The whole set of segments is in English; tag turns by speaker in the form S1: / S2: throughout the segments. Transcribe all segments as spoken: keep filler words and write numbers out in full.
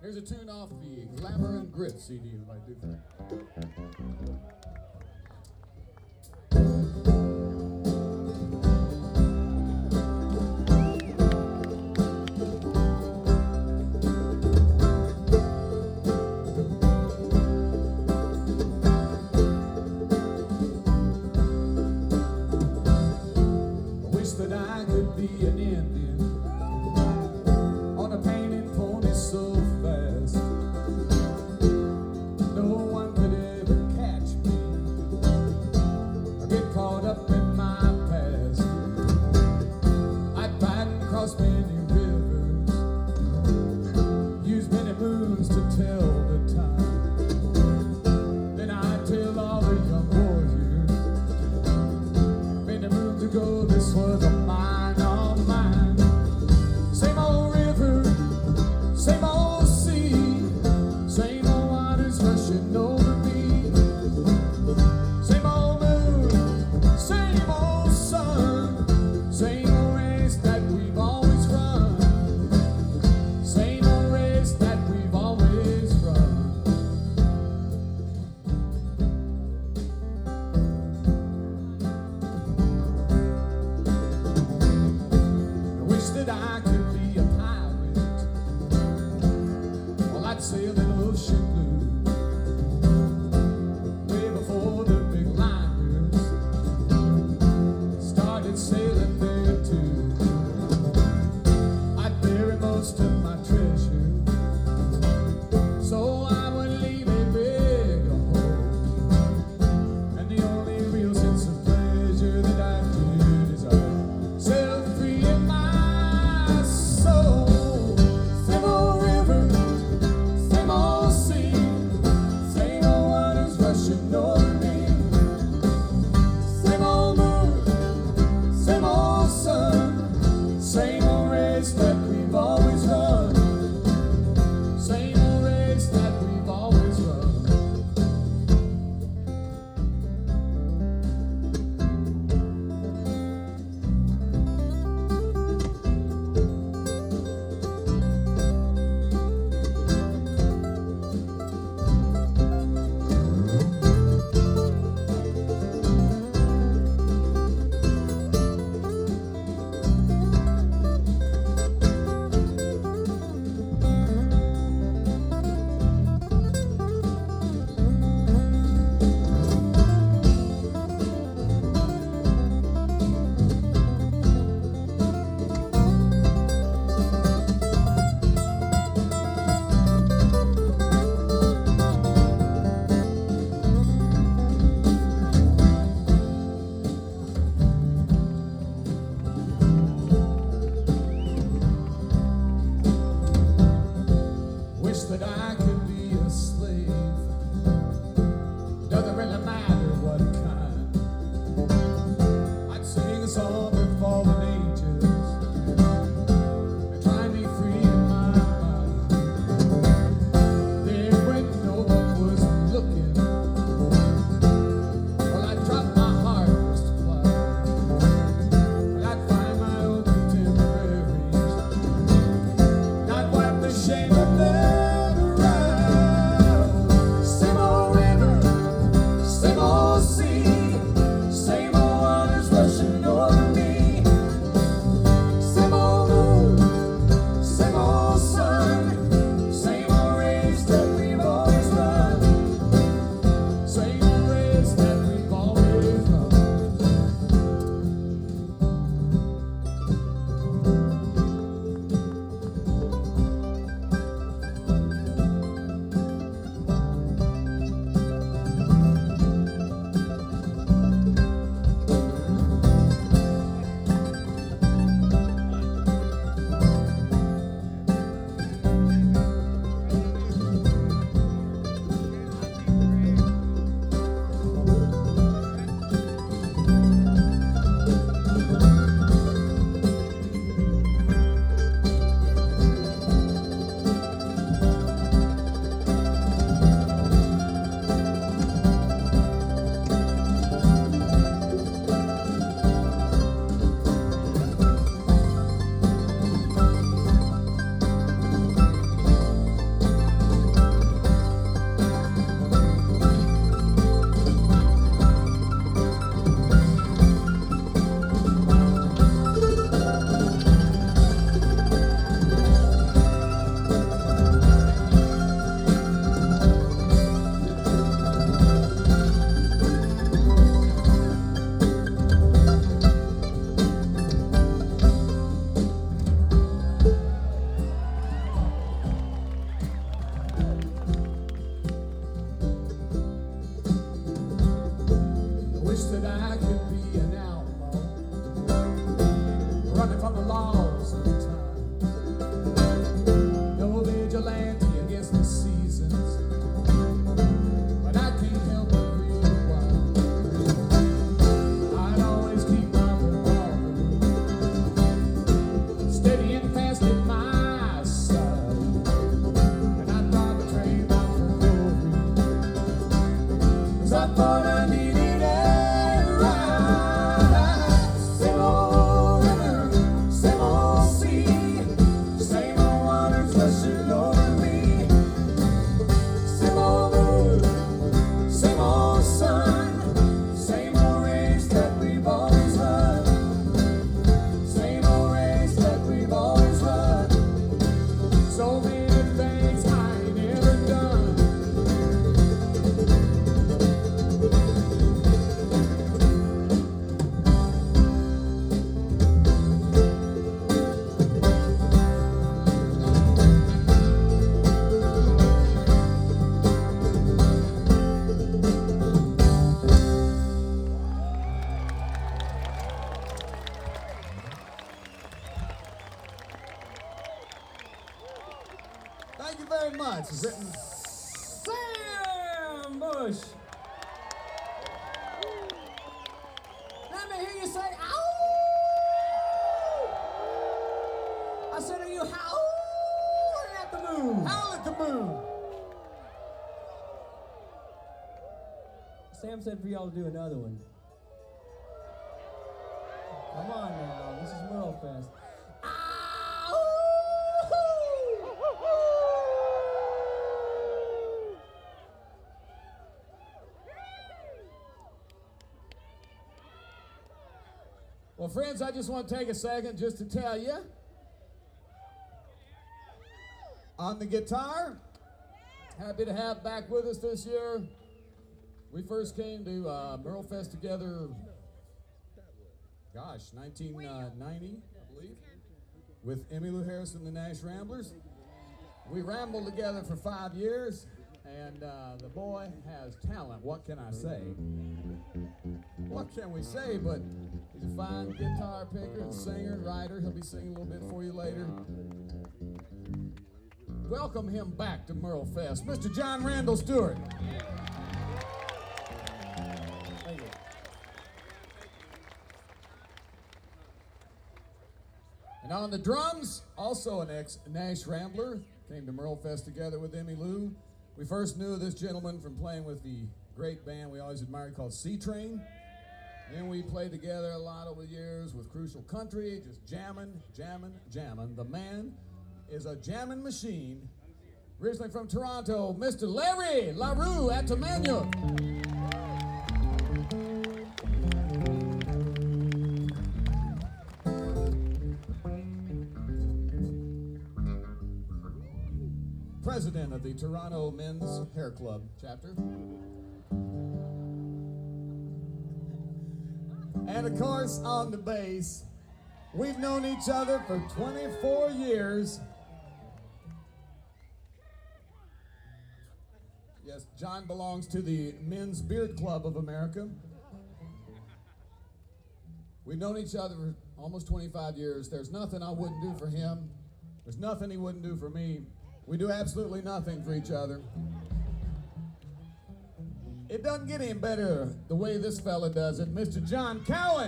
S1: Here's a tune off the Glamour and Grit C D that I do. I wish that I could be an Indian on a painted pony so fast. No one could ever catch me or get caught up in my past. I'd fight and cross many rivers, use many moons to tell the time. Then I'd tell all the young warriors many moons ago this was a mine, all mine. Same old river, same old sea, same old waters rushing over me. Same old moon, same old sun, same old race that we've always run. Same old race that we've always run. I wish that I could be a pirate. Well, I'd sail in ocean blue way before the big liners started sailing there too. I'd bury most of my treasure, so I would leave a big hole. And the only real sense of pleasure that I did is I set free in my soul. Same old river, same old sea, same old waters rushing over me. Same old moon, same old sun, same old race that we've always run. Same old race that we've always run. Wish that I could be a slave. Doesn't really matter what kind. I'd sing a song for fallen angels and try and be free in my mind. Then when no one was looking, well, I'd drop my heart first fly, and I'd find my own contemporaries, and I'd wipe the shame of them around. Same old river, same old sea, same old waters rushing over me. Same old moon, same old sun, same old race that we've always run. Same old race that we've always run. rushing over me. Same old moon, same old sun, same old race that we've always run. Same old race that we've always run. So many things I ain't ever done. Thank you very much. Is it-
S2: Sam Bush. Let me hear you say, ow! I said, are you howling at the moon?
S1: Howl at the moon.
S2: Sam said for y'all to do another one. Come on now, this is Merle Fest.
S1: Well, friends, I just want to take a second just to tell you, on the guitar, happy to have back with us this year. We first came to uh, Merle Fest together, gosh, nineteen ninety, I believe, with Emmylou Harris and the Nash Ramblers. We rambled together for five years, and uh, the boy has talent. What can I say? What can we say? But he's a fine guitar picker and singer, writer. He'll be singing a little bit for you later. Welcome him back to Merle Fest, Mister John Randall Stewart.
S2: Thank you.
S1: And on the drums, also an ex-Nash Rambler, came to Merle Fest together with Emmylou. We first knew this gentleman from playing with the great band we always admired called C-Train. Then we played together a lot over the years with Crucial Country, just jamming, jamming, jamming. The man is a jamming machine. Originally from Toronto, Mister Larry LaRue at Tamania. President of the Toronto Men's Hair Club chapter. And of course, on the bass, we've known each other for twenty-four years. Yes, John belongs to the Men's Beard Club of America. We've known each other for almost twenty-five years. There's nothing I wouldn't do for him. There's nothing he wouldn't do for me. We do absolutely nothing for each other. It doesn't get any better the way this fella does it, Mister John Cowan.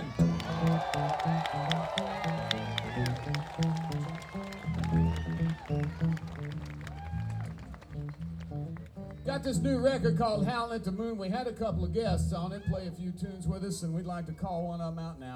S1: Got this new record called Howlin' at the Moon. We had a couple of guests on it, play a few tunes with us, and we'd like to call one of them out now.